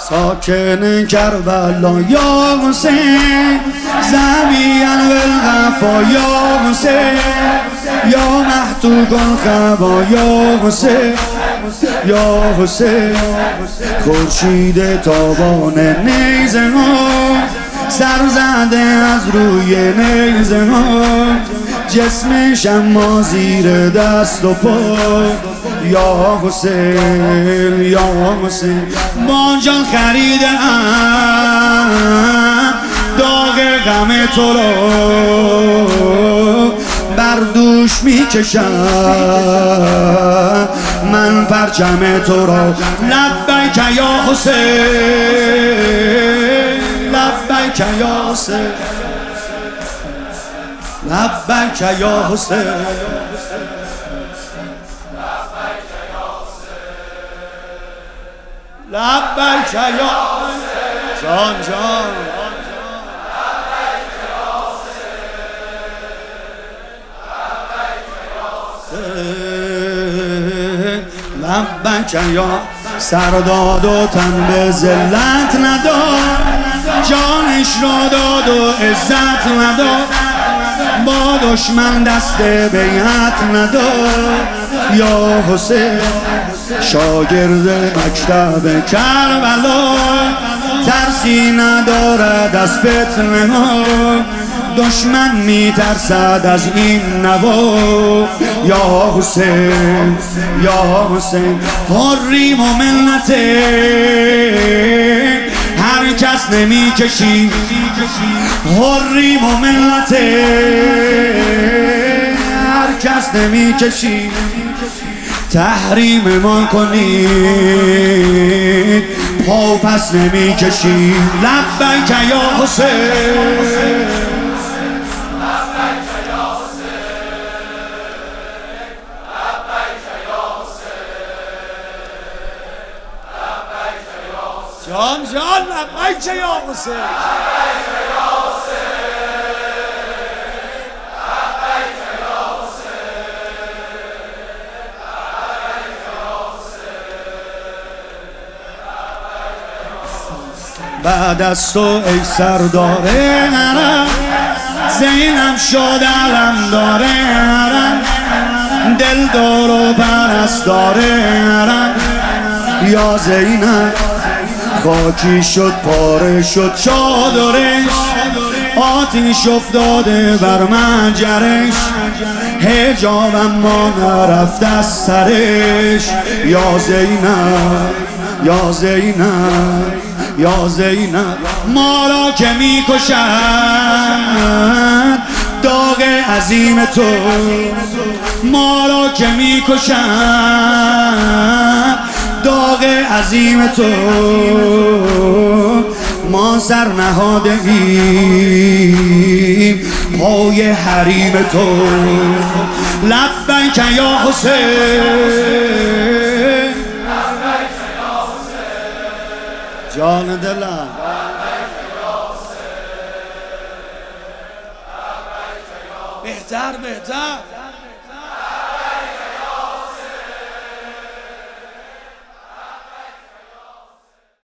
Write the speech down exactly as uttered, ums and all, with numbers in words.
ساکن کربلا یا حسین، زمین والغفا یا حسین، یا محتوق الخبا یا حسین، یا حسین. خورشید تابان نیزه ها سر زده از روی نیزه ها، جسمش اما زیر دست و پا یا حسین، یا حسین. با جان خریده ام داغ غم تو رو، بر دوش میکشم من پرچم تو را. لبیک یا حسین، لبیک یا حسین، لبیک یا حسین، لبیک یا جان جان، لبیک یا سرداد و تن به ذلت نداد، جانش را داد و عزت نداد، با دشمن دست بیعت نداد یا حسین. شاگرد مکتب کربلا ترسی ندارد از فتنه ها، دشمن میترسد از این نوا یا حسین، یا حسین. حریم و ملت هر کس نمیکشی، حریم و ملت هر کس نمیکشی، تحریم ما کنید پا پس نمیکشی. لبیک یا حسین، جان جان، لبیک یا حسین، بعد از تو ای سردار حرم، زینب شد علم داره حرم، دلدار و پرستار حرم یا زینب. خاکی شد پاره شد چادرش، آتیش افتاده بر منجرش، حجاب اما نرفت از سرش یا زینب، یا زینب، یا زینب. ما را که میکشند داغ عظیم تو، ما را که میکشند داغ عظیم تو، ما سر نهاده ایم پای حریم تو. لبیک یا حسین، جان دلم، بهتر بهتر